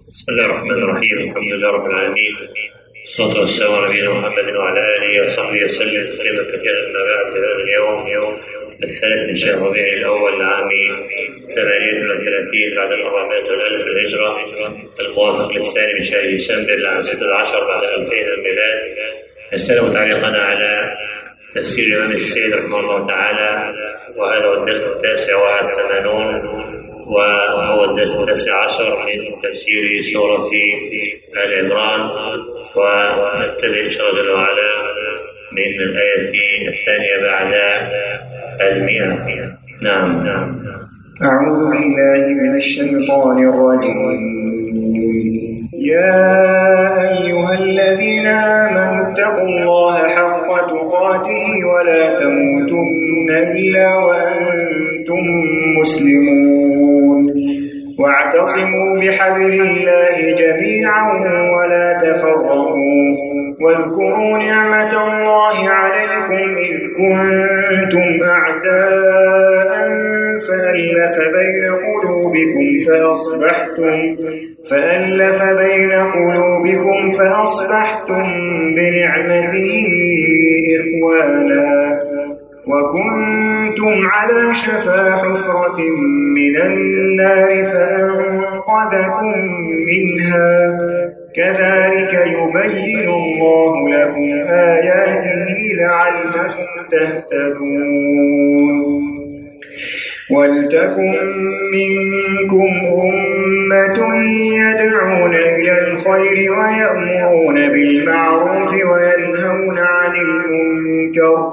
بسم الله الرحمن الرحيم. الحمد لله رب العالمين، والصلاة والسلام على نبينا محمد وعلى آله وصحبه وسلم تسليما كثيرا. أما بعد، في هذا اليوم الثالث من شهر ربيع الأول لعام 38 بعد 400,000 الهجرة، الموافق للثاني من شهر ديسمبر لعام 16 بعد 2000 الميلاد، نستلم تعليقنا على تفسير الإمام السيد رحمه الله تعالى، وهذا هو الدرس 89 وهو الدرس 19 من تفسير سورة آل عمران، ونبتدئ إن شاء الله جل وعلا من الآية الثانية بعد 100. نعم. أعوذ بالله من الشيطان الرجيم. يا أيها الذين آمنوا اتقوا الله حق تقاته ولا تموتن إلا وأنتم مسلمون، واعتصموا بحبل الله جميعا ولا تفرقوا، واذكروا نعمة الله عليكم إذ كنتم أعداء فألف بين قلوبكم فأصبحتم بنعمته إخوانا، وكنتم على شفا حفرة من النار فأنقذكم منها، كذلك يبين الله لكم آياته لعلكم تهتدون. ولتكن منكم أمة يدعون إلى الخير ويأمرون بالمعروف وينهون عن المنكر،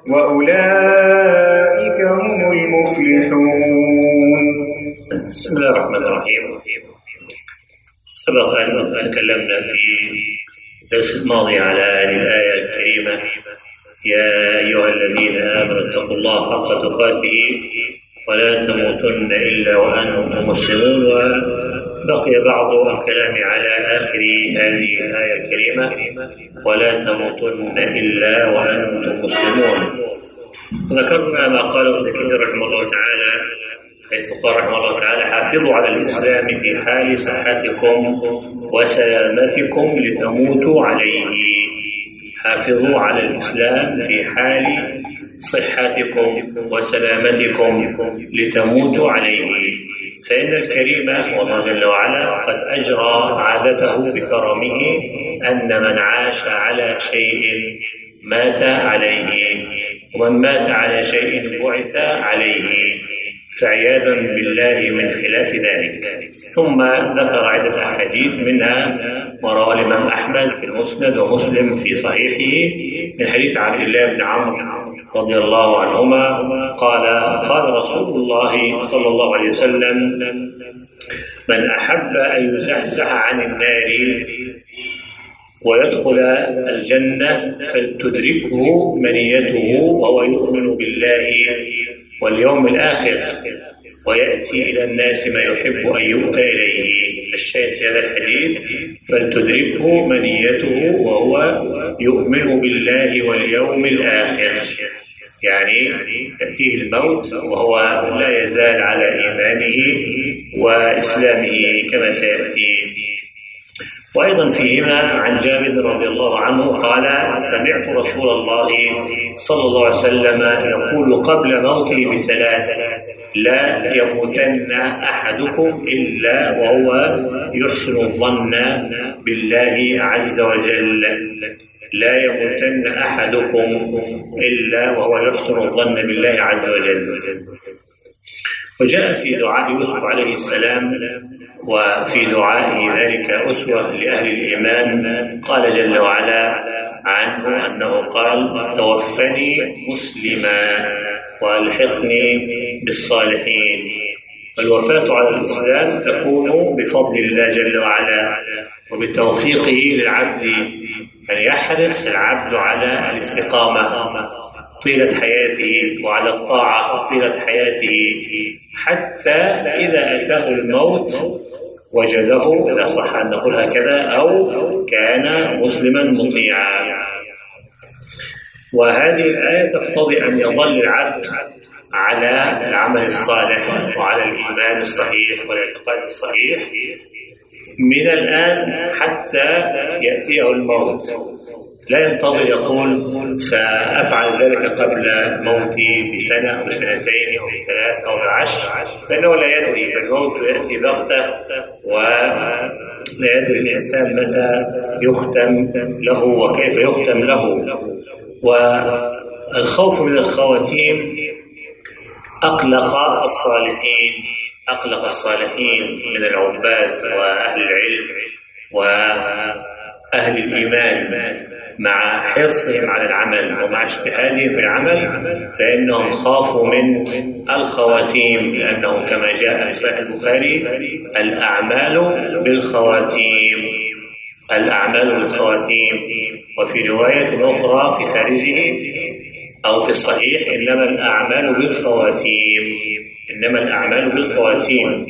وأولئك هم المفلحون. بسم الله الرحمن الرحيم. سبق أن تكلمنا في الدرس الماضي على هذه الآية الكريمة: يا أيها الذين آمنوا اتقوا الله حق تقاته ولا تموتن إلا وأنتم مسلمون. وبقي بعض الكلام على آخر هذه الآية الكريمة: ولا تموتن إلا وأنتم مسلمون. ذكرنا ما قاله ابن كثير رحمه الله تعالى، حيث قال رحمه الله تعالى: حافظوا على الإسلام في حال صحتكم وسلامتكم لتموتوا عليه. حافظوا على الإسلام في حال صحتكم وسلامتكم لتموتوا عليه، فإن الكريم والله جل وعلا قد أجرى عادته بكرمه أن من عاش على شيء مات عليه، ومن مات على شيء بعث عليه، فعياذا بالله من خلاف ذلك. ثم ذكر عدة أحاديث، منها ما رواه الإمام أحمد في المسند ومسلم في صحيحه من حديث عبد الله بن عمرو رضي الله عنهما قال رسول الله صلى الله عليه وسلم: من أحب أن يزحزح عن النار ويدخل الجنة فلتدركه منيته وهو يؤمن بالله واليوم الآخر ويأتي إلى الناس ما يحب أن يؤتى إليه. الشاهد في هذا الحديث: فلتدركه منيته وهو يؤمن بالله واليوم الآخر، يعني يأتيه الموت وهو لا يزال على إيمانه وإسلامه كما سيأتي. وأيضا فيهما عن جابر رضي الله عنه قال: سمعت رسول الله صلى الله عليه وسلم يقول قبل موته ب3: لا يموتن أحدكم إلا وهو يحسن الظن بالله عز وجل. لا يموتن أحدكم إلا وهو يحسن الظن بالله عز وجل. وجاء في دعاء يوسف عليه السلام وفي دعائه ذلك أسوة لأهل الإيمان، قال جل وعلا عنه أنه قال: توفني مسلما وألحقني بالصالحين. والوفاة على الإسلام تكون بفضل الله جل وعلا وبتوفيقه للعبد، أن يحرص العبد على الاستقامة طيلة حياته وعلى الطاعة طيلة حياته، حتى إذا أتاه الموت وجده، إذا صح أن نقول هكذا، أو كان مسلما مطيعا. وهذه الآية تقتضي أن يظل العبد على العمل الصالح وعلى الإيمان الصحيح والاعتقاد الصحيح من الآن حتى يأتيه الموت، لا ينتظر يقول سأفعل ذلك قبل موتي بسنة أو بسنتين أو بثلاث أو ب10، فإنه لا يدري، فالموت يأتي بغتة ولا يدري الإنسان متى يختم له وكيف يختم له. والخوف من الخواتيم أقلق الصالحين من العباد وأهل العلم وأهل الإيمان، مع حرصهم على العمل ومع اجتهادهم في العمل، فإنهم خافوا من الخواتيم، لأنه كما جاء في صحيح البخاري الأعمال بالخواتيم. وفي رواية أخرى في خارجه أو في الصحيح إنما الأعمال بالخواتيم.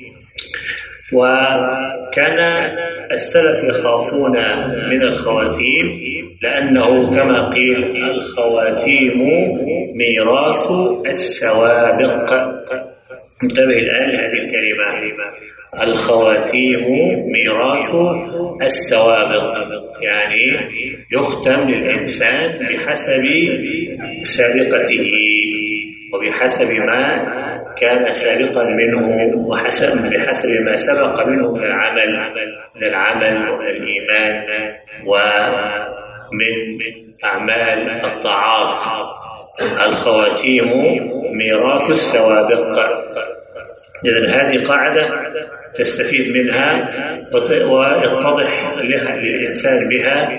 وكان السلف يخافون من الخواتيم لأنه كما قيل الخواتيم ميراث السوابق. انتبه الآن لهذه الكلمة، الخواتيم ميراث السوابق، يعني يختم للإنسان بحسب سابقته وبحسب ما كان سابقا منه بحسب ما سبق منه من العمل ومن الإيمان ومن أعمال الطاعات. الخواتيم ميراث السوابق. إذن هذه قاعدة تستفيد منها ويتضح للإنسان بها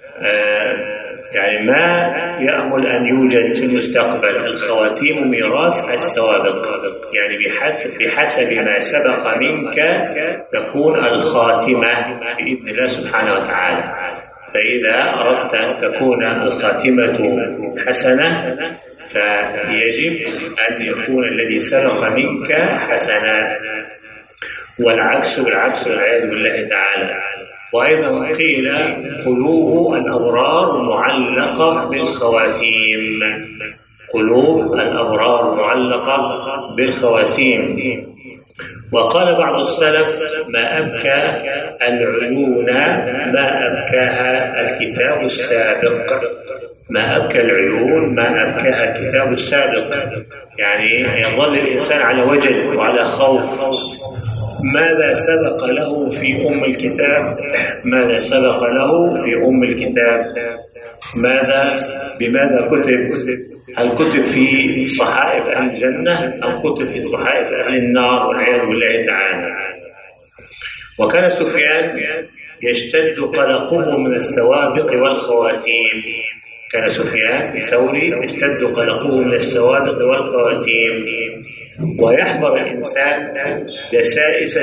يعني ما يأمل أن يوجد في المستقبل. الخواتيم ميراث السوابق، يعني بحسب ما سبق منك تكون الخاتمة بإذن الله سبحانه وتعالى. فإذا أردت أن تكون الخاتمة حسنة فيجب أن يكون الذي سبق منك حسنا، والعكس بالعكس والعياذ بالله تعالى. وأيضا قيل قلوب الأبرار معلقة بالخواتيم، قلوب الأبرار معلقة بالخواتيم. وقال بعض السلف ما أبكى العيون ما أبكاها الكتاب السابق. ما أبكى العيون ما أبكاها الكتاب السابق، يعني يظل الإنسان على وجل وعلى خوف. ماذا سبق له في الكتاب؟ ماذا سبق له في الكتاب؟ بماذا كتب؟ هل كتب في صحائف أهل الجنة أم كتب في صحائف أهل النار والعياذ بالله تعالى؟ وكان سفيان يشتد قلقه من السوابق والخواتيم. كان سفيان الثوري يشتد قلقه من السوابق والخواتيم، ويحذر الإنسان دسائس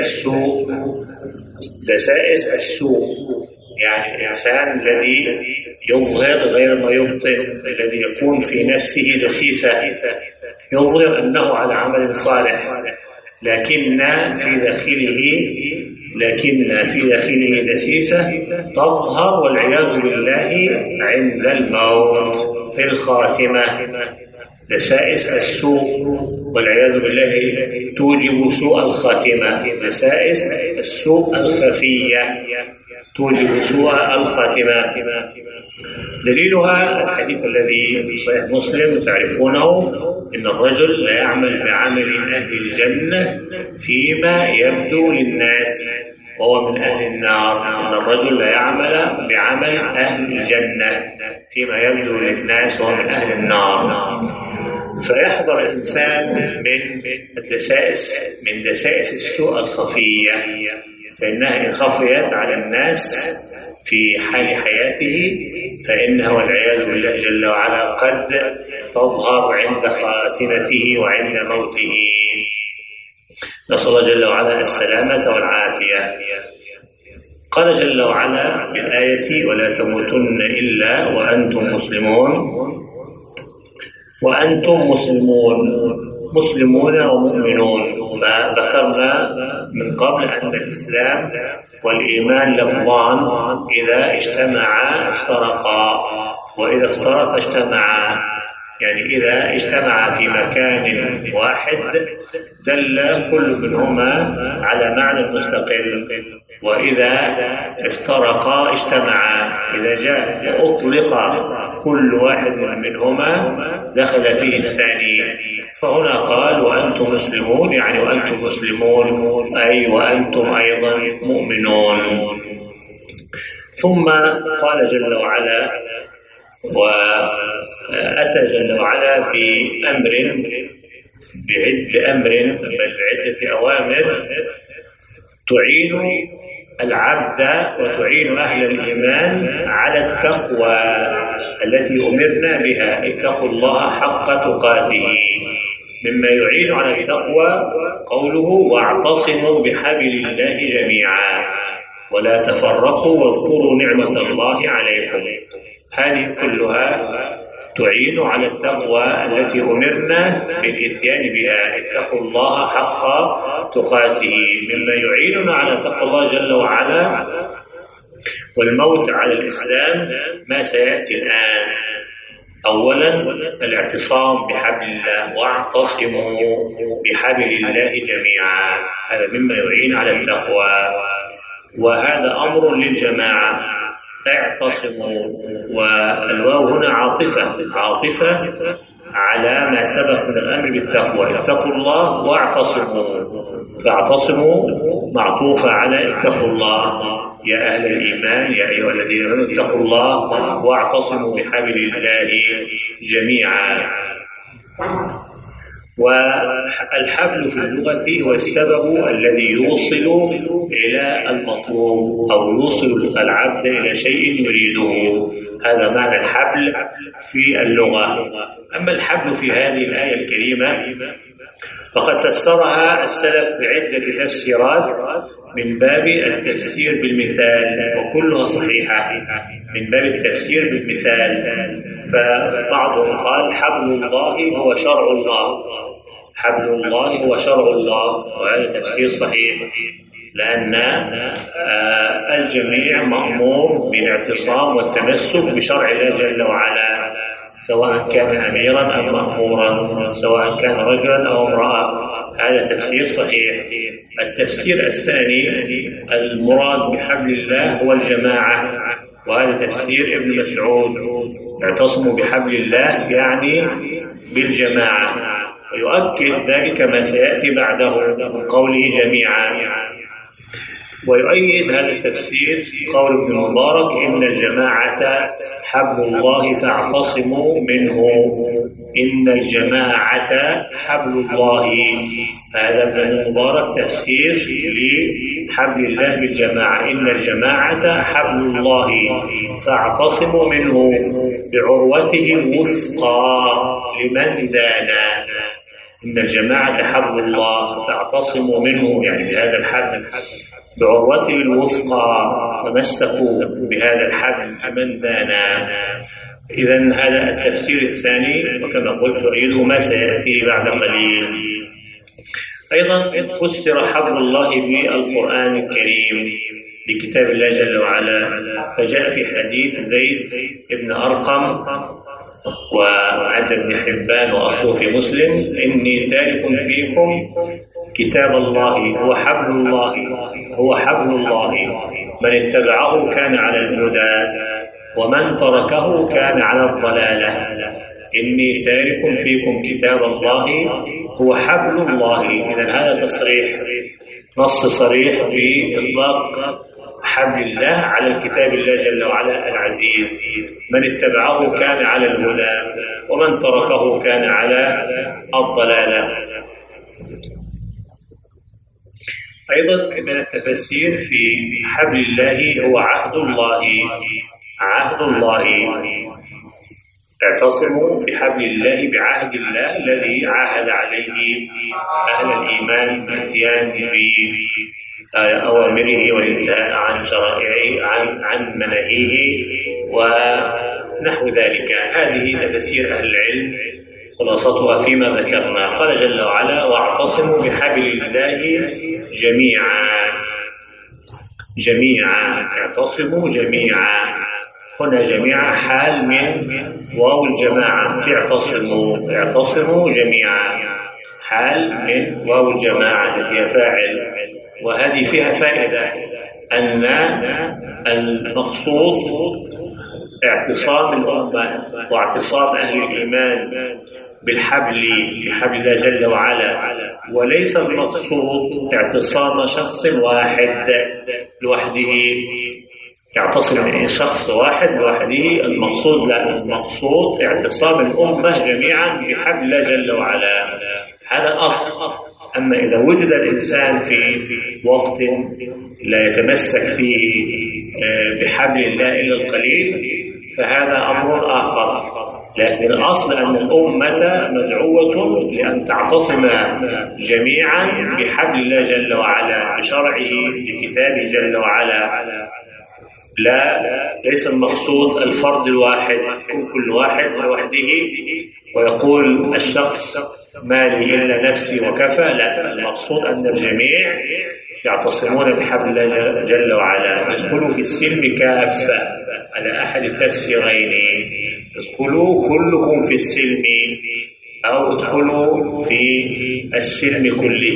السوء، يعني الإنسان الذي يظهر غير ما يبطن، الذي يكون في نفسه دسيسة، يظهر أنه على عمل صالح لكن في داخله دسيسة تظهر والعياذ بالله عند الموت في الخاتمة. دسائس السوء والعياذ بالله توجب سوء الخاتمة. دسائس السوء الخفية توجب سوء الخاتمة. دليلها الحديث الذي في صحيح مسلم تعرفونه، إن الرجل لا يعمل بعمل أهل الجنة فيما يبدو للناس وهو من أهل النار. إن الرجل لا يعمل بعمل أهل الجنة فيما يبدو للناس وهو من أهل النار. فيحذر الإنسان من دسائس السوء الخفية، فإنها إن خفيت على الناس في حال حياته فإنها والعياذ بالله جل وعلا قد تظهر عند خاتمته وعند موته. نسأل الله جل وعلا السلامة والعافية. قال جل وعلا بالآية ولا تموتن إلا وأنتم مسلمون ومؤمنون. فذكرنا من قبل أن الإسلام والإيمان لفظان، إذا اجتمعا افترقا وإذا افترقا اجتمعا. يعني إذا اجتمعا في مكان واحد دل كل منهما على معنى مستقل، وإذا افترقا اجتمعا. إذا جاء وأطلق كل واحد منهما دخل فيه الثاني. فهنا قال وأنتم مسلمون، يعني وأنتم مسلمون أي وأنتم أيضا مؤمنون. ثم قال جل وعلا وأتى جل وعلا بعدة أوامر تعين العبد وتعين أهل الإيمان على التقوى التي أمرنا بها. اتقوا الله حق تقاته. مما يعين على التقوى قوله واعتصموا بحبل الله جميعا ولا تفرقوا واذكروا نعمة الله عليكم. هذه كلها تعين على التقوى التي أمرنا بالإتيان بها. اتقوا الله حق تقاته. مما يعيننا على تقوى الله جل وعلا والموت على الإسلام ما سيأتي الآن. أولا الاعتصام بحبل الله، واعتصموا بحبل الله جميعا، هذا مما يعين على التقوى، وهذا أمر للجماعة. اعتصموا، والواو هنا عاطفة على ما سبق من الأمر بالتقوى. اتقوا الله واعتصموا، فاعتصموا معطوفة على اتقوا الله يا أهل الإيمان يا أيها الذين آمنوا اتقوا الله واعتصموا بحبل الله جميعا. والحبل في اللغة هو السبب الذي يوصل إلى المطلوب أو يوصل العبد إلى شيء يريده. هذا معنى الحبل في اللغة. أما الحبل في هذه الآية الكريمة فقد فسرها السلف بعدة تفسيرات من باب التفسير بالمثال، وكلها صحيحة من باب التفسير بالمثال. فبعضهم قال حبل الله هو شرع الله، حبل الله هو شرع الله، وهذا تفسير صحيح، لأن الجميع مأمور بالاعتصام والتمسك بشرع الله جل وعلا، سواء كان أميرا أم مأمورا، سواء كان رجلا أو امرأة. هذا تفسير صحيح. التفسير الثاني المراد بحبل الله هو الجماعة، وهذا تفسير ابن مسعود، اعتصموا بحبل الله يعني بالجماعة، ويؤكد ذلك ما سيأتي بعده من قوله جميعا. ويؤيد هذا التفسير قول ابن المبارك إن الجماعة حبل الله فاعتصموا منه. إن الجماعة حبل الله، هذا ابن المبارك تفسير لحبل الله بالجماعة. إن الجماعة حبل الله فاعتصموا منه بعروته الوثقى لمن دانا. إن الجماعة حبل الله فاعتصموا منه، يعني بهذا الحبل بعروته الوثقى، تمسكوا بهذا الحبل لمن دانا. إذن هذا التفسير الثاني، وكما قلت أيضا ما سيأتي بعد قليل. أيضا فسر حبل الله بالقرآن الكريم لكتاب الله جل وعلا، فجاء في حديث زيد بن أرقم وعند ابن حبان وأصله في مسلم إني تارك فيكم كتاب الله هو حبل الله، هو حبل الله، من اتبعه كان على الهدى ومن تركه كان على الضلالة. إني تارك فيكم كتاب الله هو حبل الله. إذن هذا تصريح، نص صريح بإطلاق حبل الله على الكتاب الله جل وعلا العزيز. من اتبعه كان على الهدى ومن تركه كان على الضلالة. أيضا من التفسير في حبل الله هو عهد الله، عهد الله. اعتصموا بحبل الله بعهد الله الذي عاهد عليه أهل الإيمان بالاتيان بأوامره والانتهاء عن شرائعه عن مناهيه ونحو ذلك. هذه تفسير أهل العلم خلاصتها فيما ذكرنا. قال جل وعلا واعتصموا بحبل الله جميعا، جميعا، اعتصموا جميعا. هنا جميعا حال من واو الجماعة في اعتصموا، اعتصموا جميعا، حال من واو الجماعة التي هي فاعل وهذه فيها فائدة، أن المقصود اعتصام الأمة واعتصام أهل الإيمان بحبل الله جل وعلا، وليس المقصود اعتصام شخص واحد لوحده، يعتصم شخص واحد لوحده. المقصود لا، المقصود اعتصام الأمة جميعا بحبل الله جل وعلا، هذا أصل. أما إذا وجد الإنسان في وقت لا يتمسك فيه بحبل الله إلا القليل فهذا أمر آخر، لكن الأصل أن الأمة مدعوة لأن تعتصم جميعا بحبل الله جل وعلا، بشرعه، بكتابه جل وعلا. لا، ليس المقصود الفرد الواحد، كل واحد لوحده ويقول الشخص ما لي إلا نفسي وكفى. لا، المقصود أن الجميع يعتصمون بحبل الله جل وعلا. ادخلوا في السلم كافة على أحد التفسيرين، ادخلوا كلكم في السلم أو ادخلوا في السلم كله.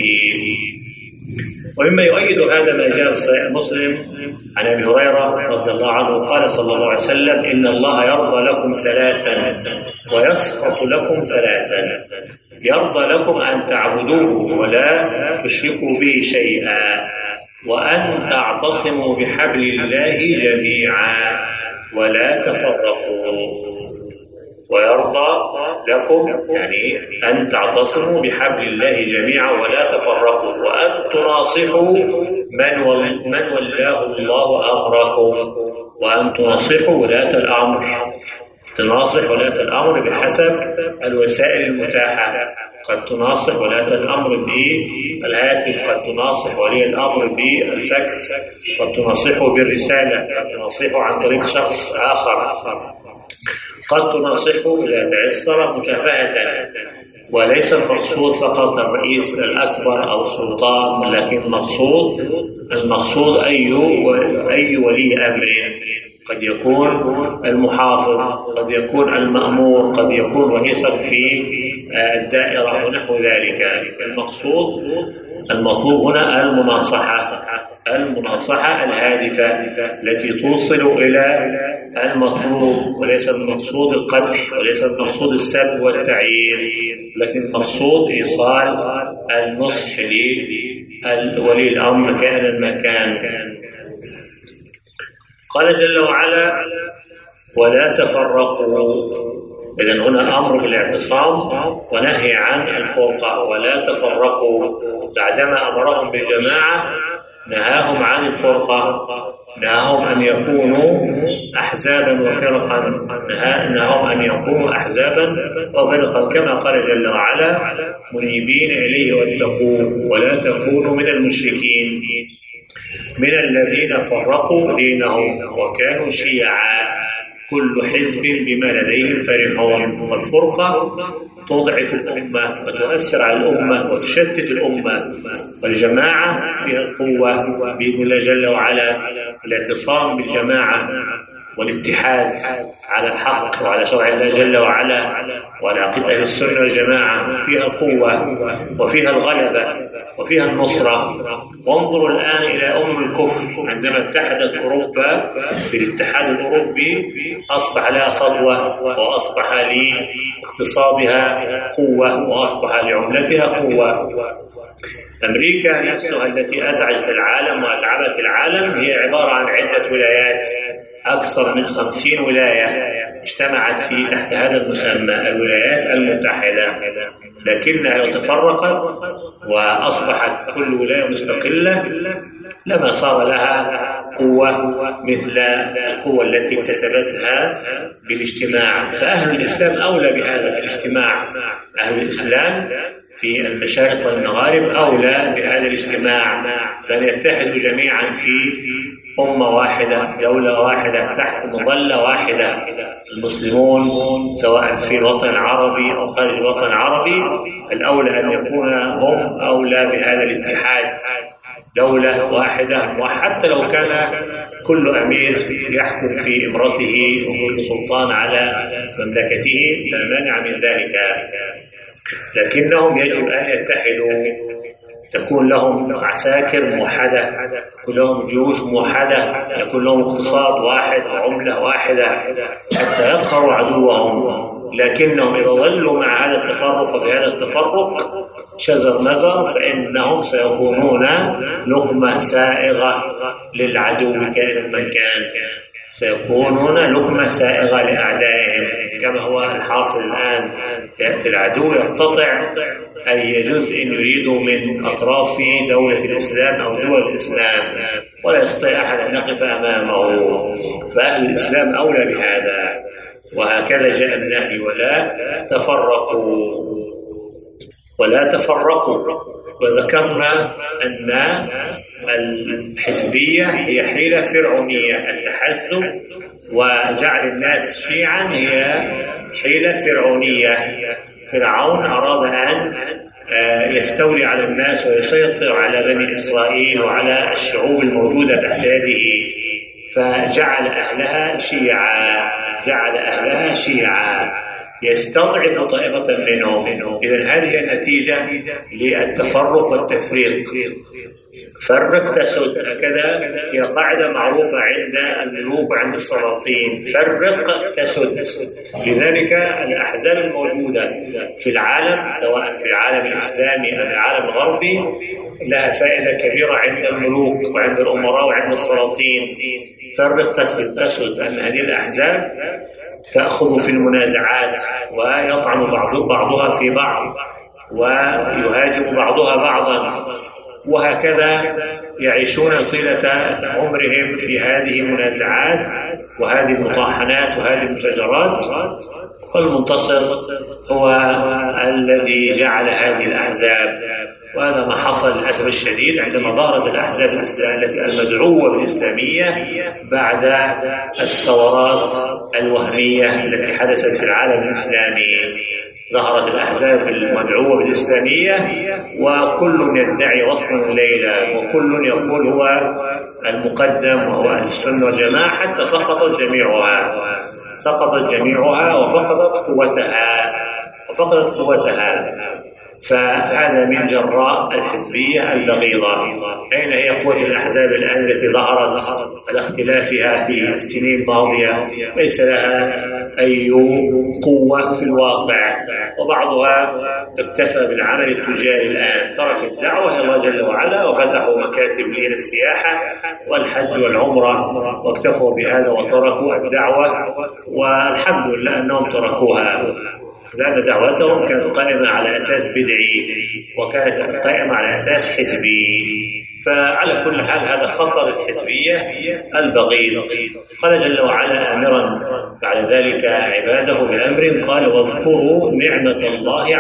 ومما يؤيد هذا ما جاء في صحيح مسلم عن أبي هريرة رضي الله عنه قال صلى الله عليه وسلم: إن الله يرضى لكم ثلاثا ويسخط لكم ثلاثا، يرضى لكم أن تعبدوه ولا تشركوا به شيئا، وأن تعتصموا بحبل الله جميعا ولا تفرقوا. ويرضى لكم يعني أن تعتصموا بحبل الله جميعا ولا تفرقوا، وأن تناصحوا من ولاه الله أمركم، وأن تناصحوا ولاة الأمر. تناصح ولاة الأمر بحسب الوسائل المتاحة، قد تناصح ولاة الأمر بالهاتف، قد تناصح ولي الأمر بالفاكس، قد تناصحه بالرسالة، قد تناصحه عن طريق شخص آخر، قد تناصحه إذا تعسر مشافهة. وليس المقصود فقط الرئيس الأكبر أو السلطان، لكن المقصود أي ولي أمر، قد يكون المحافظ، قد يكون المأمور، قد يكون رئيسا في الدائرة ونحو ذلك. المطلوب هنا المناصحة الهادفة التي توصل إلى المطلوب، وليس المقصود القدح، وليس المقصود السب والتعيير، لكن المقصود إيصال النصح لولي الأمر كائنا ما كان. قال جل وعلا: ولا تفرقوا. إذن هنا أمر بالاعتصام ونهي عن الفرقة. ولا تفرقوا، بعدما أمرهم بالجماعة نهاهم عن الفرقة، نهاهم أن يكونوا أحزابا وفرقا، نهاهم أن يكونوا أحزابا وفرقا، كما قال جل وعلا: منيبين إليه واتقوه ولا تكونوا من المشركين من الذين فرقوا دينهم وكانوا شيعا كل حزب بما لديهم فرحون. والفرقة تضعف الأمة وتؤثر على الأمة وتشتت الأمة، والجماعة فيها القوة بإذن الله جل وعلا. الاعتصام بالجماعة والاتحاد على الحق وعلى شرع الله جل وعلا وعلى عقيدة أهل السنة والجماعة فيها القوة وفيها الغلبة وفيها النصرة. وانظروا الآن إلى الكفر، عندما اتحدت أوروبا بالاتحاد الأوروبي أصبح لها صدوة، وأصبح لاقتصادها قوة، وأصبح لعملتها قوة. أمريكا نفسها التي أزعجت العالم وأتعبت العالم هي عبارة عن عدة ولايات، أكثر من 50 ولاية اجتمعت تحت هذا المسمى الولايات المتحدة، لكنها لو تفرقت وأصبحت كل ولاية مستقلة لما صار لها قوة مثل القوة التي اكتسبتها بالاجتماع. فأهل الإسلام أولى بهذا الاجتماع، أهل الإسلام في المشارق والمغارب أولى بهذا الاجتماع، فأن يتحدوا جميعا في أمة واحدة، دولة واحدة، تحت مظلة واحدة. المسلمون سواء في الوطن العربي أو خارج الوطن العربي الأولى أن يكون هم أولى بهذا الاتحاد، دولة واحدة. وحتى لو كان كل أمير يحكم في إمرته وكل سلطان على مملكته لا مانع من ذلك، لكنهم يجب أن يتحدوا تكون لهم عساكر موحدة، يكون لهم جيوش موحدة، يكون لهم اقتصاد واحد وعملة واحدة حتى يقهروا عدوهم. لكنهم إذا ظلوا مع هذا التفرق وفي هذا التفرق شزر مزر فإنهم سيكونون لقمة سائغة للعدو كائن من كان، سيكونون لقمة سائغة لأعدائهم كما هو الحاصل الآن. يأتي العدو يقتطع أي جزء يريد من أطراف دولة الإسلام أو دول الإسلام ولا يستطيع أحد أن يقف أمامه، فأهل الإسلام أولى بهذا. وهكذا جاء النهي ولا تفرقوا. وذكرنا أن الحزبية هي حيلة فرعونية، التحزب وجعل الناس شيعا هي حيلة فرعونية. فرعون أراد أن يستولي على الناس ويسيطر على بني إسرائيل وعلى الشعوب الموجودة تحت يده، فجعل أهلها شيعا يستضعف طائفة منهم. إذن هذه النتيجة للتفرق والتفريق. فرق تسد، هكذا هي قاعدة معروفة عند الملوك وعند السلاطين، فرق تسد. لذلك الأحزاب الموجودة في العالم سواء في العالم الإسلامي أو العالم الغربي لها فائدة كبيرة عند الملوك وعند الأمراء وعند السلاطين. فرق تسد أن هذه الأحزاب تأخذ في المنازعات ويطعن بعضها في بعض ويهاجم بعضها بعضا، وهكذا يعيشون طيلة عمرهم في هذه المنازعات وهذه المطاحنات وهذه المشاجرات. والمنتصر هو الذي جعل هذه الأحزاب، وهذا ما حصل للأسف الشديد عندما ظهرت الأحزاب المدعوة بالإسلامية بعد الثورات الوهمية التي حدثت في العالم الإسلامي. ظهرت الأحزاب المدعوة بالإسلامية وكل يدعي وصلا الليلة وكل يقول هو المقدم وهو أهل السنة والجماعة، حتى سقطت جميعها وفقدت قوتها. فهذا من جراء الحزبية البغيضة. أين هي قوة الأحزاب الآن التي ظهرت على اختلافها في السنين الماضية؟ ليس لها أي قوة في الواقع، وبعضها اكتفى بالعمل التجاري الآن، ترك الدعوة إلى الله جل وعلا وفتحوا مكاتب للسياحة والحج والعمرة واكتفوا بهذا وتركوا الدعوة، والحمد لله أنهم تركوها، لأن دعوتهم كانت قائمة على أساس بدعي وكانت قائمة على أساس حزبي. فعلى كل حال هذا خطر الحزبية البغيض. قال جل وعلا آمرا بعد ذلك عباده بأمر، قال واذكروا نعمة الله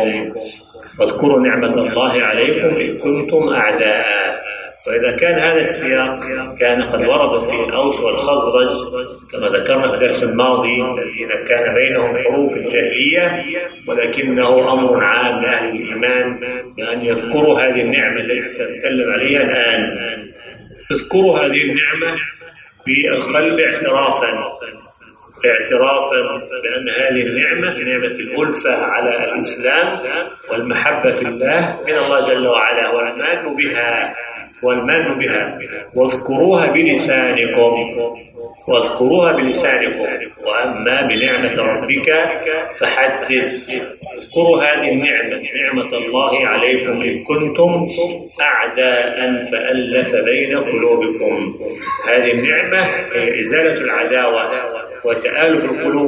عليكم إن كنتم أعداء. وإذا كان هذا السياق كان قد ورد في الأوس والخزرج كما ذكرنا في الدرس الماضي الذين كان بينهم حروب في الجاهلية، ولكنه أمر عام لأهل الإيمان بأن يذكروا هذه النعمة التي سنتكلم عليها الآن. يذكروا هذه النعمة بالقلب اعترافا بأن هذه النعمة نعمة الألفة على الإسلام والمحبة في الله من الله جل وعلا والمان بها. واذكروها بلسانكم وأما بنعمة ربك فحدث. اذكروا هذه النعمة، نعمة الله عليكم إن كنتم أعداء فألف بين قلوبكم. هذه النعمة هي إزالة العداوة وتآلف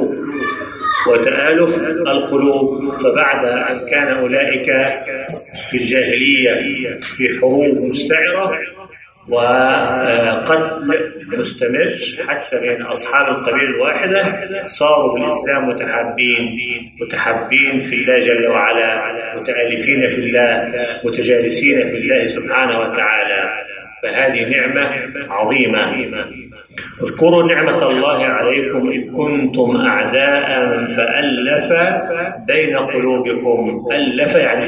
القلوب. فبعد أن كان أولئك في الجاهلية في حروب مستعرة وقتل مستمر حتى بين أصحاب القبيلة الواحدة، صاروا في الإسلام متحابين في الله جل وعلا، متآلفين في الله، متجالسين في الله سبحانه وتعالى. فهذه نعمة عظيمة. اذكروا نعمة الله عليكم إذ كنتم أعداء فألف بين قلوبكم. ألف يعني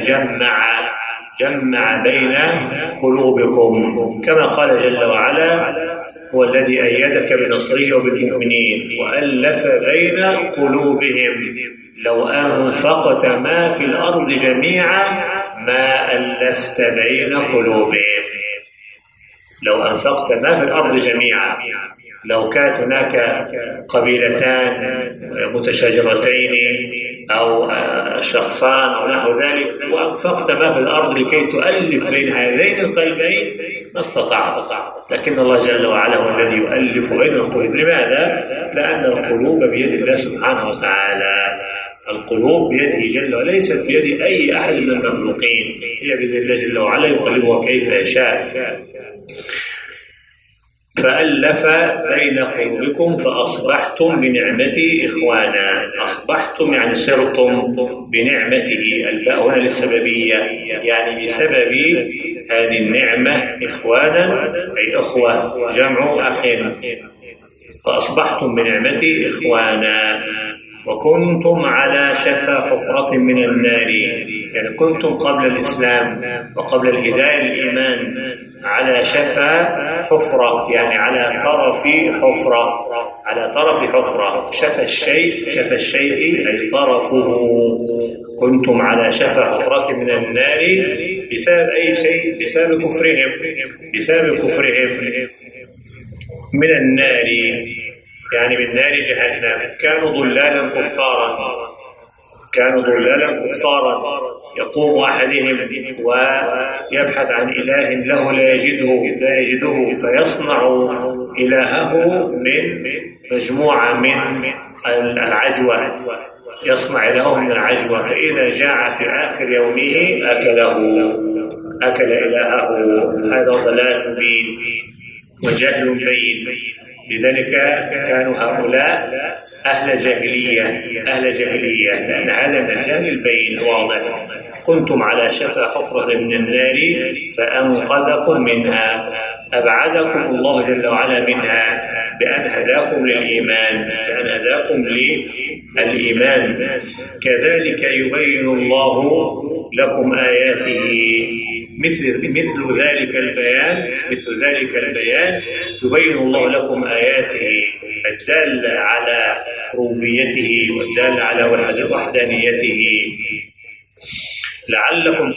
جمع بين قلوبكم، كما قال جل وعلا هو الذي أيدك بنصره وبالمؤمنين وألف بين قلوبهم لو أنفقت ما في الأرض جميعا ما ألفت بين قلوبهم. لو أنفقت ما في الأرض جميعا، لو كانت هناك قبيلتان متشاجرتين أو شخصان أو نحو ذلك، وأنفقت ما في الأرض لكي تؤلف بين هذين القلبين ما استطعت، لكن الله جل وعلا هو الذي يؤلف بين القلوب. لماذا؟ لأن القلوب بيد الله سبحانه وتعالى، القلوب بيده جل وعلا، ليست بيد أي أحد من المخلوقين، هي بيد الله جل وعلا يقلبها كيف يشاء. فألف بين قلوبكم فأصبحتم بنعمته إخوانا. أصبحتم يعني صرتم بنعمته، الباء هنا للسببية، يعني بسبب هذه النعمة إخوانا أي أخوة، جمع أخ. فأصبحتم بنعمته إخوانا وكنتم على شفا حفرة من النار، يعني كنتم قبل الإسلام وقبل الهداية الإيمان على شفا حفرة، يعني على طرف حفرة، على طرف حفرة. شفا الشيء أي طرفه. كنتم على شفا حفرة من النار بسبب أي شيء؟ بسبب كفرهم من النار، يعني من نار جهنم. كانوا ضلالا كفارا، يقوم أحدهم ويبحث عن إله له لا يجده فيصنع إلهه من مجموعة من العجوة، يصنع إلهه من العجوة، فإذا جاع في آخر يومه أكل إلهه. هذا ضلال مبين وجهل بين. لذلك كانوا هؤلاء أهل جاهلية، لأن هذا من الجهل البين واضح. كنتم على شفا حفرة من النار فأنقذكم منها، أبعدكم الله جل وعلا منها بأن هداكم للإيمان، كذلك يبين الله لكم آياته. مثل ذلك البيان يبين الله لكم آياته الدالة على ربوبيته والدالة على وحدانيته لعلكم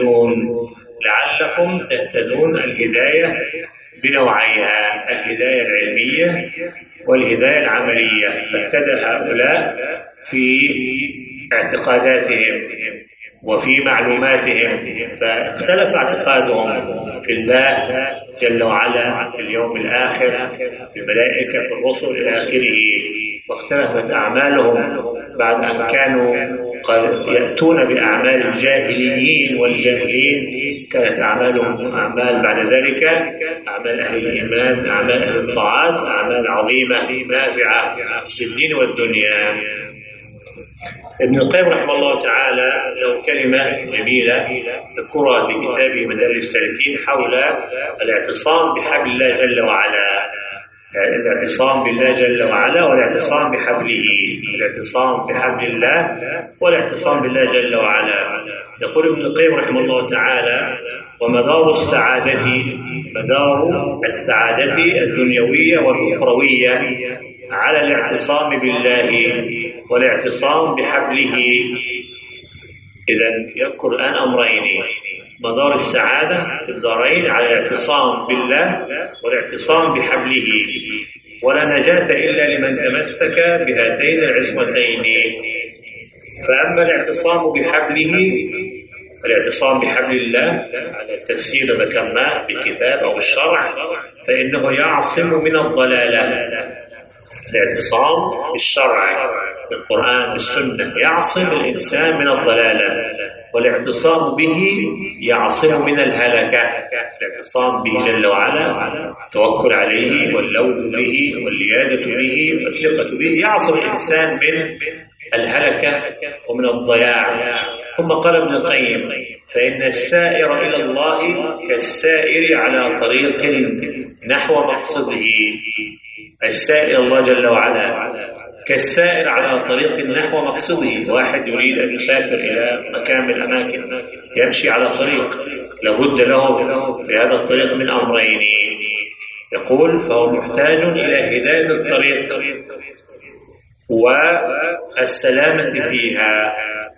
تهتدون. الهداية بنوعيها، الهداية العلمية والهداية العملية. فاهتدى هؤلاء في اعتقاداتهم وفي معلوماتهم، فاختلف اعتقادهم في الله جل وعلا، في اليوم الآخر، في الملائكة، في الرسل إلى آخره، واختلفت أعمالهم بعد أن كانوا يأتون بأعمال الجاهليين والجاهلين. كانت أعمالهم أعمال بعد ذلك أعمال أهل الإيمان، أعمال أهل الطاعات، أعمال عظيمة نافعة في الدين والدنيا. ابن القيم رحمه الله تعالى له كلمة جميلة يذكرها في كتابه مدارج السالكين حول الاعتصام بحبل الله جل وعلا، الاعتصام بالله جل وعلا والاعتصام بحبله، الاعتصام بحبل الله والاعتصام بالله جل وعلا. يقول ابن القيم رحمه الله تعالى: ومدار السعادة الدنيوية والأخروية على الاعتصام بالله والاعتصام بحبله. إذن يذكر الآن أمرين: مدار السعادة في الدارين على الاعتصام بالله والاعتصام بحبله، ولا نجاة إلا لمن تمسك بهاتين العصمتين. فأما الاعتصام بحبل الله على التفسير ذكرناه بالكتاب أو الشرع، فإنه يعصم من الضلالة. الاعتصام بالشرع بالقرآن بالسنة يعصم الإنسان من الضلالة، والاعتصام به يعصم من الهلكة. الاعتصام به جل وعلا، التوكل عليه واللوذ به والليادة به والثقة به يعصم الإنسان من الهلكة ومن الضياع. ثم قال ابن القيم: فإن السائر إلى الله كالسائر على طريق نحو مقصده. السائر الله جل وعلا كالسائر على طريق نحو مقصده. واحد يريد أن يسافر إلى مكان من الأماكن، يمشي على طريق، لابد له في هذا الطريق من أمرين. يقول: فهو محتاج إلى هداية الطريق والسلامة فيها.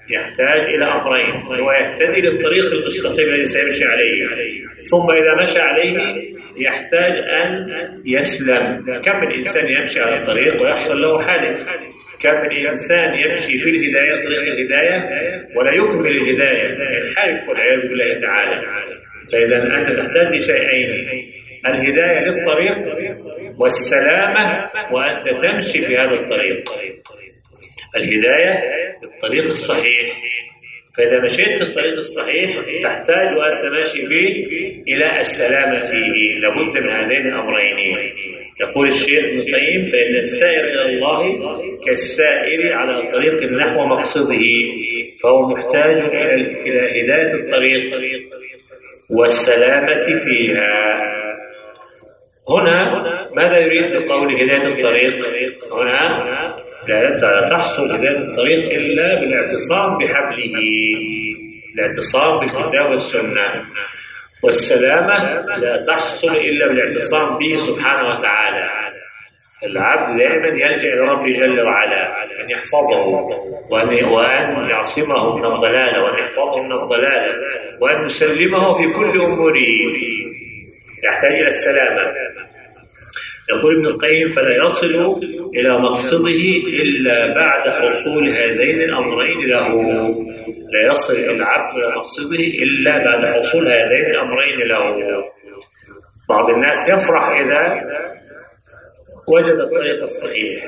يحتاج إلى أمرين: هو يهتدي للطريق المستقيم الذي سيمشي عليه، ثم إذا مشى عليه يحتاج أن يسلم. كم من إنسان يمشي على الطريق ويحصل له حادث؟ كم من إنسان يمشي في الهداية طريق الهداية ولا يكمل الهداية، ينحرف والعياذ بالله تعالى. فإذا أنت تحتاج لشيئين: الهداية للطريق والسلامة وأنت تمشي في هذا الطريق. الهداية للطريق الصحيح، فإذا مشيت في الطريق الصحيح تحتاج وأنت ماشي فيه إلى السلامة فيه. لابد من هذين الأمرين. يقول الشيخ ابن القيم: فإن السائر إلى الله كالسائر على طريق نحو مقصده، فهو محتاج إلى هداية الطريق والسلامة فيها. هنا ماذا يريد بقول هداية الطريق؟ هنا لا تحصل هداية الطريق إلا بالاعتصام بحبله، الاعتصام بالكتاب والسنة. والسلامة لا تحصل إلا بالاعتصام به سبحانه وتعالى. العبد دائما يلجأ إلى ربه جل وعلا أن يحفظه وأن يعصمه من الضلال، وأن يحفظه من الضلال، وأن يسلمه في كل أموره. يحتاج إلى السلامة. يقول ابن القيم: فلا يصل إلى مقصده إلا بعد حصول هذين الأمرين له. لا يصل العبد إلى مقصده إلا بعد حصول هذين الأمرين له. بعض الناس يفرح إذا وجد الطريق الصحيح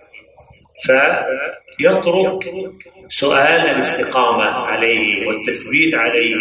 فيترك سؤال الاستقامة عليه والتثبيت عليه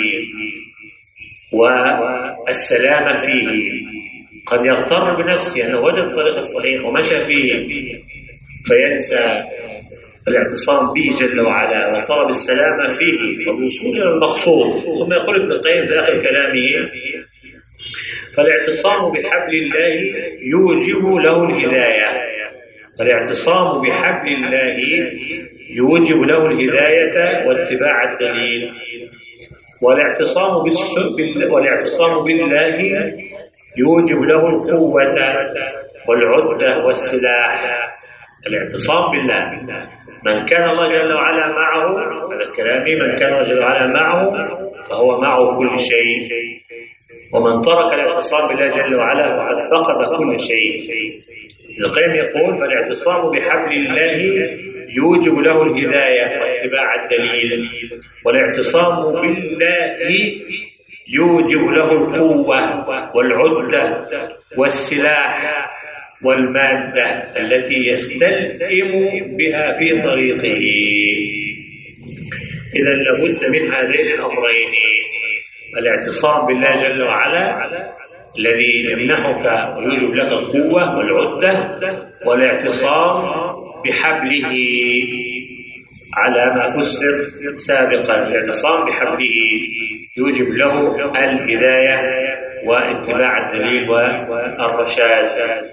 والسلامة فيه. قد يغتر بنفسه أنه وجد الطريق الصحيح ومشى فيه فينسى الاعتصام به جل وعلا وطلب السلامة فيه والوصول إلى المقصود. ثم يقول ابن القيم في آخر كلامه: فالاعتصام بحبل الله يوجب له الهداية. فالاعتصام بحبل الله يوجب له الهداية واتباع الدليل. والاعتصام بالله يوجب له القوة والعدة والسلاح. الاعتصام بالله، من كان الله جل وعلا معه، هذا كلامي، من كان الله جل وعلا معه فهو معه كل شيء، ومن ترك الاعتصام بالله جل وعلا فقد فقد كل شيء. ابن القيم يقول: فالاعتصام بحبل الله يوجب له الهداية واتباع الدليل. والاعتصام بالله يوجب له القوة والعدة والسلاح والمادة التي يستلئم بها في طريقه. إذا لابد من هذين الأمرين: الاعتصام بالله جل وعلا الذي يمنحك ويوجب لك القوة والعدة، والاعتصام بحبله على ما فسر سابقا. الاعتصام بحبله يوجب له الهداية واتباع الدليل والرشاد.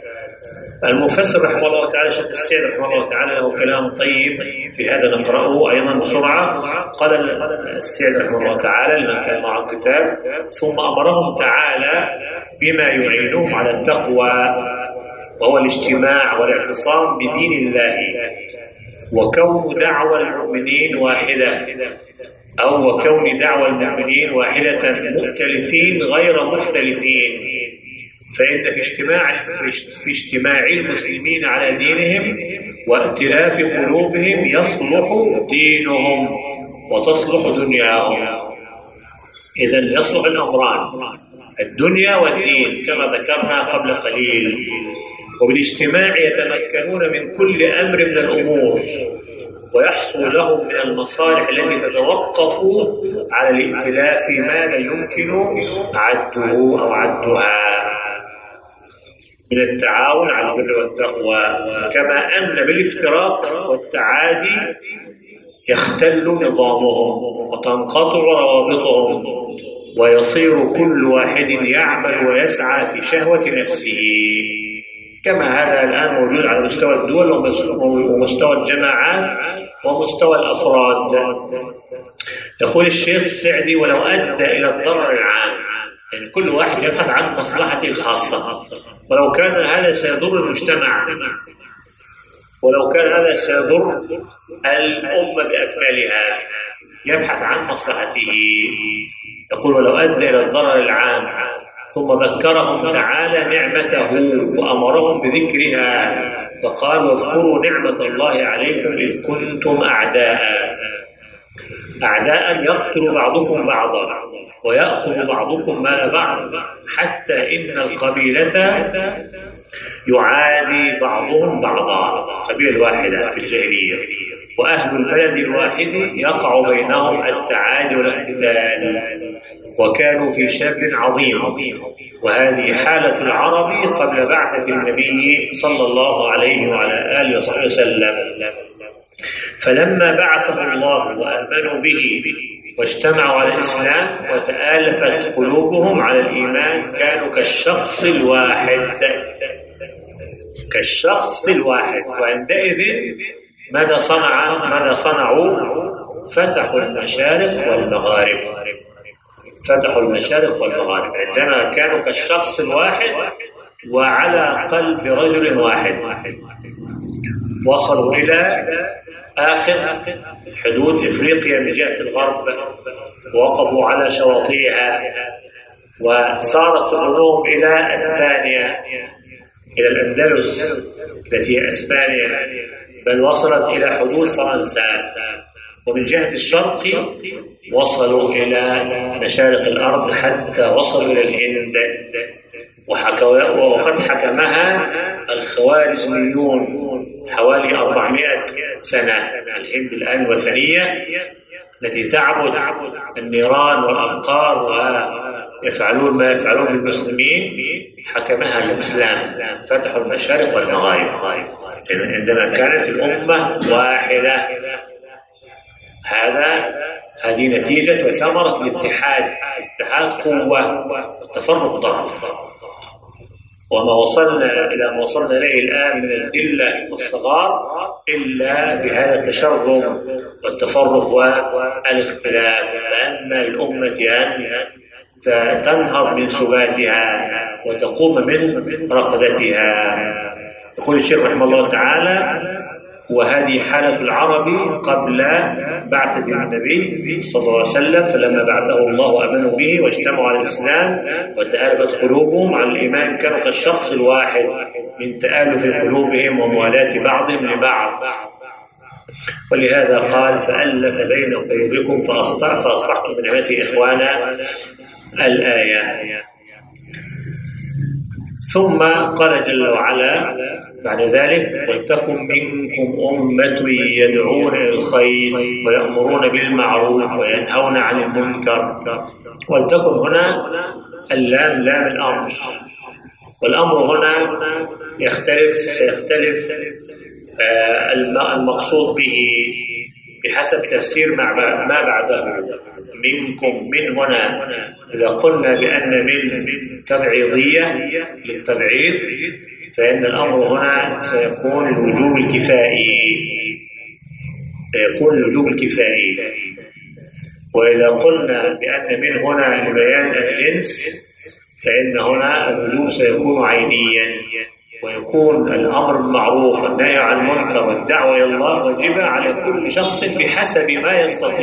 المفسر رحمه الله تعالى الشيخ السعدي رحمه الله تعالى له كلام طيب في هذا، نقرأه أيضا بسرعة. قال السعدي رحمه الله تعالى لمن كان معه الكتاب: ثم أمرهم تعالى بما يعينهم على التقوى، وهو الاجتماع والاعتصام بدين الله، وكون دعوى المؤمنين واحدة، أو وكون دعوى المؤمنين واحدة مؤتلفين غير مختلفين. فإن في اجتماع المسلمين على دينهم وائتلاف قلوبهم يصلح دينهم وتصلح دنياهم. إذن يصلح الأمران، الدنيا والدين كما ذكرنا قبل قليل. وبالاجتماع يتمكنون من كل أمر من الأمور، ويحصل لهم من المصالح التي تتوقف على الائتلاف ما لا يمكن عده أو عدها من التعاون على البر والتقوى. كما أن بالافتراق والتعادي يختل نظامهم وتنقطع روابطهم، ويصير كل واحد يعمل ويسعى في شهوة نفسه، كما هذا الآن موجود على مستوى الدول ومستوى الجماعات ومستوى الأفراد. يقول الشيخ السعدي: ولو أدى إلى الضرر العام، يعني كل واحد يبحث عن مصلحته الخاصة، ولو كان هذا سيضر المجتمع، ولو كان هذا سيضر الأمة بأكملها، يبحث عن مصلحته. يقول: ولو أدى إلى الضرر العام ثم ذكرهم تعالى نعمته وأمرهم بذكرها، فقال: واذكروا نعمة الله عليكم إذ كنتم أعداء يقتل بعضكم بعضا ويأخذ بعضكم مال بعض، حتى إن القبيلة يعادي بعضهم بعضا، قبيلة واحدة في الجاهلية، وأهل البلد الواحد يقع بينهم التعادي والاقتتال، وكانوا في شر عظيم. وهذه حالة العرب قبل بعثة النبي صلى الله عليه وعلى آله وصحبه وسلم. فلما بعثه الله وآمنوا به واجتمعوا على الإسلام وتآلفت قلوبهم على الإيمان كانوا كالشخص الواحد. وعندئذ ماذا صنعوا؟ فتحوا المشارق والمغارب. عندما كانوا كالشخص الواحد وعلى قلب رجل واحد، وصلوا إلى آخر حدود إفريقيا من جهة الغرب، ووقفوا على شواطئها، وصارت سفنهم إلى أسبانيا، إلى الأندلس التي هي أسبانيا، بل وصلت إلى حدود فرنسا. ومن جهة الشرق وصلوا إلى مشارق الأرض حتى وصلوا إلى الهند، وقد حكمها الخوارزميون حوالي 400 سنة. الهند الآن وثنية التي تعبد النيران والأبقار ويفعلون ما يفعلون بالمسلمين، حكمها الإسلام، فتحوا المشارق والمغارب عندما كانت الأمة واحدة. هذه نتيجة وثمرة الاتحاد قوة والتفرق ضعف. وما وصلنا إليه الآن من الذلة والصغار إلا بهذا التشرذم والتفرق والاختلاف، فأن الأمة أن تنهض من سباتها وتقوم من رقدتها. يقول الشيخ رحمه الله تعالى: وهذه حالة العرب قبل بعثة النبي صلى الله عليه وسلم، فلما بعثه الله وآمنوا به واجتمعوا على الإسلام وتآلفت قلوبهم على الإيمان كانوا كالشخص الواحد من تآلف قلوبهم وموالاة بعضهم لبعض. ولهذا قال: فألف بين قلوبكم فأصبحتم بنعمته إخوانا، الآية. ثم قال جل وعلا بعد ذلك: ولتكن منكم أمة يدعون إلى الخير ويأمرون بالمعروف وينهون عن المنكر. ولتكن هنا اللام لام الأمر، والأمر هنا سيختلف المقصود به بحسب تفسير ما بعده. منكم، من هنا إذا قلنا بأن من تبعيضية للتبعيض، فإن الأمر هنا سيكون الوجوب الكفائي. وإذا قلنا بأن من هنا لبيان الجنس، فإن هنا الوجوب سيكون عينيا، ويكون الأمر بالمعروف والنهي عن المنكر والدعوة إلى الله واجبة على كل شخص بحسب ما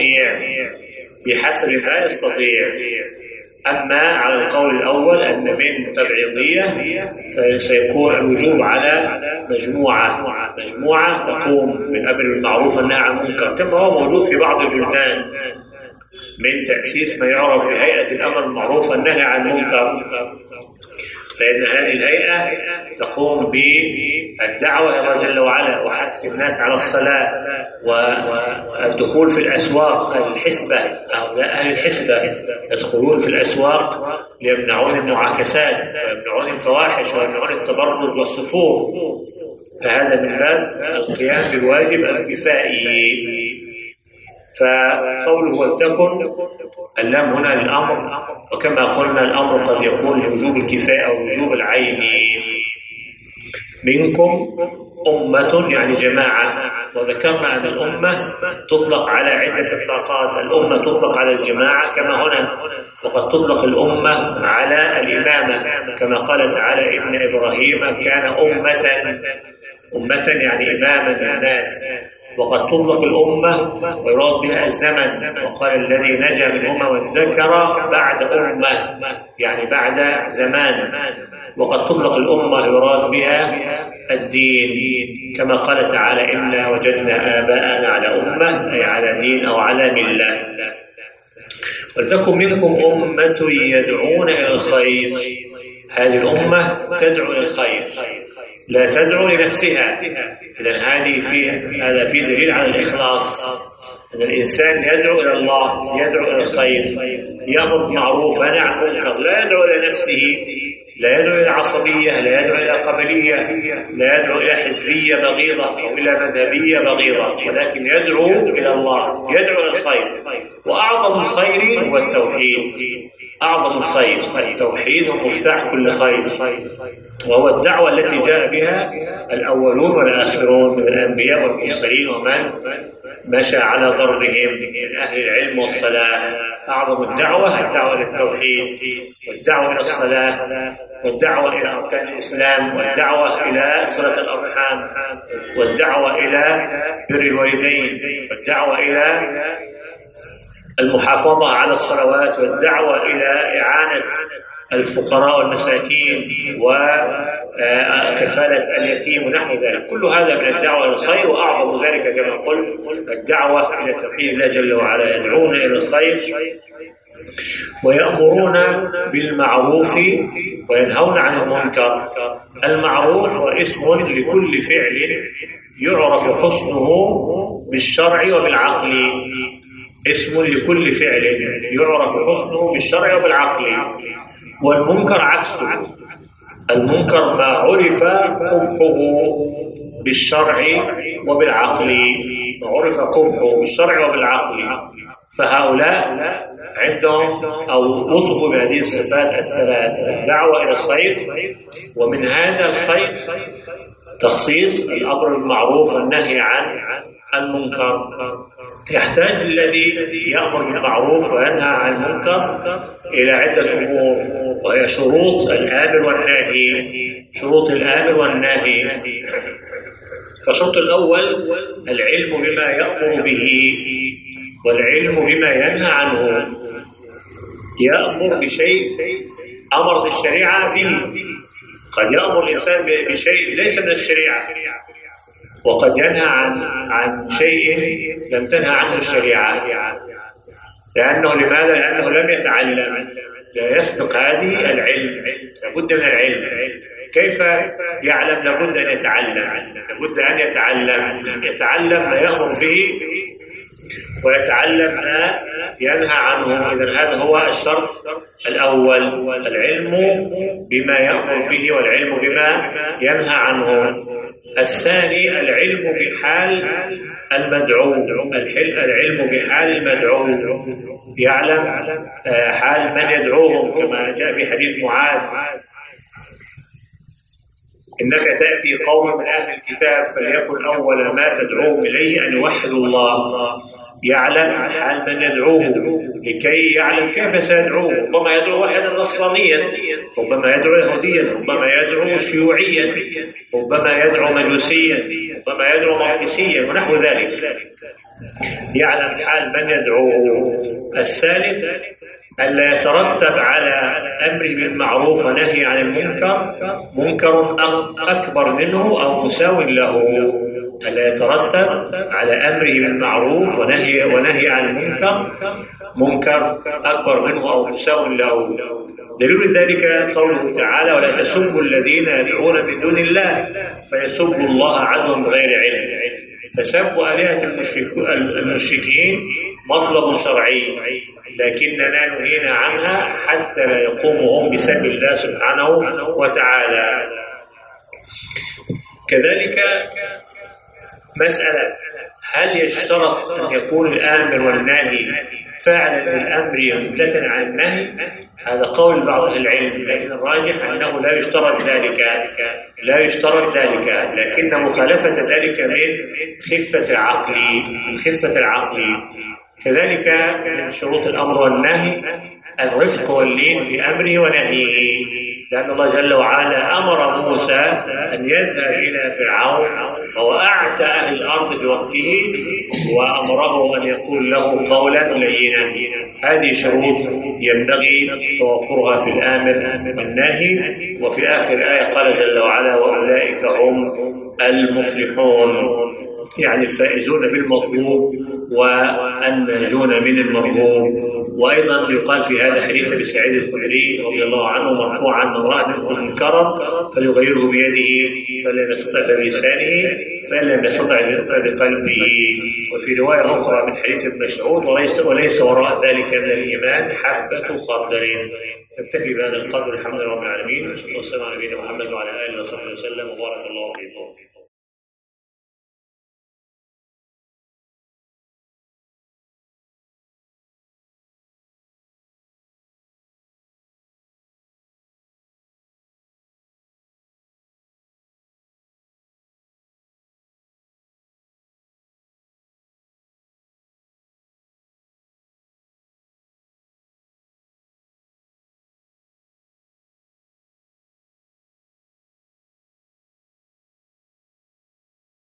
يستطيع. أما على القول الأول أن من تبعيضية، فسيكون الوجوب على مجموعة تقوم بالأمر بالمعروف والنهي عن المنكر، كما هو موجود في بعض البلدان من تأسيس ما يعرف بهيئة الأمر بالمعروف والنهي عن المنكر. فإن هذه الهيئة تقوم بالدعوة إلى الله جل وعلا وحث الناس على الصلاة والدخول في الأسواق. هؤلاء أهل الحسبة يدخلون في الأسواق ليمنعون المعاكسات ويمنعون الفواحش ويمنعون التبرج والسفور، فهذا من باب القيام بالواجب الكفائي. فقوله ولتكن، اللام هنا للأمر، وكما قلنا الأمر قد يكون لوجوب الكفاية أو وجوب العين. منكم أمة يعني جماعة، وذكرنا أن الأمة تطلق على عدة إطلاقات. الأمة تطلق على الجماعة كما هنا، وقد تطلق الأمة على الإمامة كما قال تعالى: إن إبراهيم كان أمة أمة يعني إماما للناس. وقد تطلق الأمة ويراد بها الزمن، وقال الذي نجا منهما وادكر بعد أمة يعني بعد زمان. وقد تطلق الأمة يراد بها الدين، كما قال تعالى إنا وجدنا آباءنا على أمة أي على دين أو على ملة. ولتكن منكم أمة يدعون إلى الخير. هذه الأمة تدعو إلى الخير لا تدعو لنفسها. إذن هذا في دليل على الإخلاص، أن الإنسان يدعو إلى الله، يدعو إلى الخير، يأمر بالمعروف وينهى عن المنكر، لا يدعو إلى نفسه، لا يدعو إلى عصبية، لا يدعو إلى قبلية، لا يدعو إلى حزبية بغيضة أو إلى مذهبية بغيضة، ولكن يدعو إلى الله، يدعو إلى الخير. وأعظم الخير هو التوحيد. أعظم الخير التوحيد ومفتاح كل خير، وهو الدعوة التي جاء بها الأولون والآخرون من الأنبياء والمرسلين ومن مشى على ضربهم من أهل العلم والصلاح. أعظم الدعوة للتوحيد، والدعوة إلى الصلاة، والدعوة إلى أركان الإسلام، والدعوة إلى صلة الأرحام، والدعوة إلى بر الوالدين، والدعوة إلى المحافظة على الصلوات، والدعوة إلى إعانة الفقراء والمساكين وكفالة اليتيم ونحو ذلك. كل هذا من الدعوة إلى الخير، وأعظم ذلك كما قلت الدعوة إلى توحيد الله جل وعلا. يدعون إلى الخير ويأمرون بالمعروف وينهون عن المنكر. المعروف هو اسم لكل فعل يعرف حسنه بالشرع وبالعقل. اسم لكل فعل يعرف حسنه بالشرع وبالعقل. والمنكر عكسه. المنكر ما عرف قبحه بالشرع وبالعقل، ما عرف قبحه بالشرع وبالعقل. فهؤلاء عندهم أو وصفوا بهذه الصفات الثلاث: الدعوة إلى الخير، ومن هذا الخير تخصيص الأمر بالمعروف والنهي عن المنكر. يحتاج الذي يأمر بالمعروف وينهى عن المنكر إلى عدة أمور، وهي شروط الآمر والناهي. شروط الآمر والناهي. فالشرط الأول العلم بما يأمر به والعلم بما ينهى عنه. يأمر بشيء أمرت الشريعة به. قد يأمر الإنسان بشيء ليس من الشريعة، وقد ينهى عن شيء لم تنهى عنه الشريعة. لأنه لماذا؟ لأنه لم يتعلم. لا يسبق هذه العلم، لابد من العلم. كيف يعلم؟ لابد أن يتعلم. لابد أن يتعلم ما يأمر به ويتعلم ما ينهى عنه. إذن هذا هو الشرط الأول: العلم بما يأمر به والعلم بما ينهى عنه. الثاني العلم بحال المدعو. العلم بحال المدعو، يعلم حال من يدعوهم، كما جاء في حديث معاذ: إنك تأتي قوم من أهل الكتاب فليكن أول ما تدعوهم إليه أن يوحدوا الله. يعلم حال من يدعوه لكي يعلم كيف سيدعوه. ربما يدعو واحدا نصرانيا، ربما يدعو يهوديا، ربما يدعو شيوعيا، ربما يدعو مجوسيا، ربما يدعو ماركسيا ونحو ذلك. يعلم حال من يدعوه. الثالث ألا يترتب على أمره بالمعروف ونهي عن المنكر منكر أكبر منه أو مساو له. ألا يترتب على أمره بالمعروف ونهي عن المنكر منكر أكبر منه أو مساو له. دليل ذلك قوله تعالى: ولا تسبوا الذين يدعون من دون الله فيسبوا الله عدوا بغير علم. فسب آلهة المشركين مطلب شرعي، لكننا نهينا عنها حتى لا يقوموا هم بسب الله سبحانه وتعالى. كذلك مسألة: هل يشترط أن يكون الآمر والناهي فاعلا للأمر ممتثلا عن النهي؟ هذا قول بعض أهل العلم، لكن الراجح أنه لا يشترط ذلك، لكن مخالفة ذلك من خفة العقل. كذلك من شروط الأمر والنهي الرفق واللين في أمره ونهيه. لأن الله جل وعلا أمر موسى أن يذهب إلى فرعون وهو أعتى أهل الأرض في وقته، وأمره أن يقول له قولا لينا. هذه شروط ينبغي توفرها في الآمر والناهي. وفي آخر آية قال جل وعلا: وأولئك هم المفلحون، يعني الفائزون بالمطلوب والناجون من المرغوب. وأيضا يقال في هذا حديث أبي سعيد الخدري رضي الله عنه مرفوعا: من رأى منكم منكرا فليغيره بيده، فلم يستطع بلسانه، فلم يستطع بقلبه. وفي رواية أخرى من حديث ابن مسعود: وليس وراء ذلك من الإيمان حبة خردل. نكتفي بهذا القدر. الحمد لله رب العالمين، وصلى الله وسلم على نبينا محمد وعلى آله وصحبه وسلم، وبارك الله فيكم.